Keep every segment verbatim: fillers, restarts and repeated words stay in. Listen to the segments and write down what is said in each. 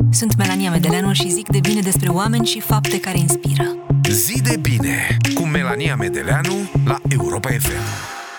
Sunt Melania Medeleanu și zic de bine despre oameni și fapte care inspiră. Zi de bine cu Melania Medeleanu la Europa F M.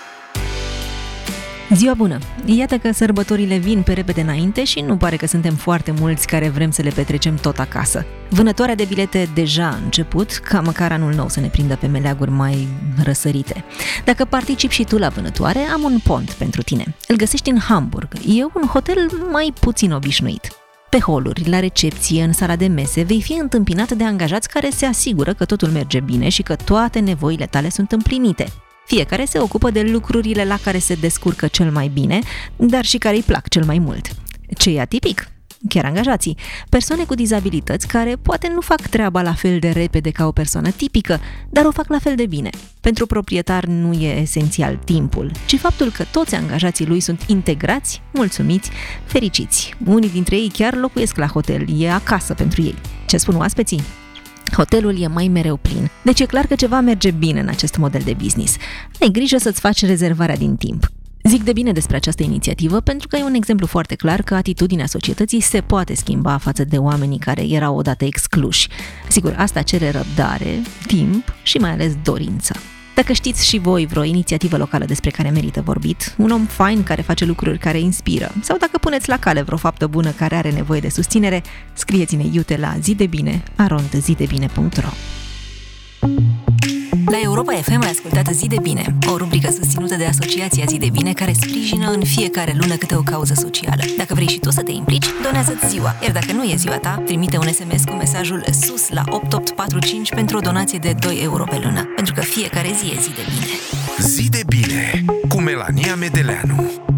Ziua bună! Iată că sărbătorile vin pe repede înainte și nu pare că suntem foarte mulți care vrem să le petrecem tot acasă. Vânătoarea de bilete deja a început, ca măcar anul nou să ne prindă pe meleaguri mai răsărite. Dacă participi și tu la vânătoare, am un pont pentru tine. Îl găsești în Hamburg. E un hotel mai puțin obișnuit. Pe holuri, la recepție, în sala de mese, vei fi întâmpinat de angajați care se asigură că totul merge bine și că toate nevoile tale sunt împlinite. Fiecare se ocupă de lucrurile la care se descurcă cel mai bine, dar și care îi plac cel mai mult. Ce e atipic? Chiar angajații. Persoane cu dizabilități care poate nu fac treaba la fel de repede ca o persoană tipică, dar o fac la fel de bine. Pentru proprietar nu e esențial timpul, ci faptul că toți angajații lui sunt integrați, mulțumiți, fericiți. Unii dintre ei chiar locuiesc la hotel, e acasă pentru ei. Ce spun oaspeții? Hotelul e mai mereu plin, deci e clar că ceva merge bine în acest model de business. Ai grijă să-ți faci rezervarea din timp. Zic de bine despre această inițiativă pentru că e un exemplu foarte clar că atitudinea societății se poate schimba față de oamenii care erau odată excluși. Sigur, asta cere răbdare, timp și mai ales dorință. Dacă știți și voi vreo inițiativă locală despre care merită vorbit, un om fain care face lucruri care inspiră, sau dacă puneți la cale vreo faptă bună care are nevoie de susținere, scrieți-ne iute la zidebine arond zidebine punct ro. La Europa F M ai ascultat Zi de Bine, o rubrică susținută de Asociația Zi de Bine, care sprijină în fiecare lună câte o cauză socială. Dacă vrei și tu să te implici, donează-ți ziua, iar dacă nu e ziua ta, trimite un S M S cu mesajul SUS la opt opt patru cinci pentru o donație de doi euro pe lună, pentru că fiecare zi e zi de bine. Zi de bine cu Melania Medeleanu.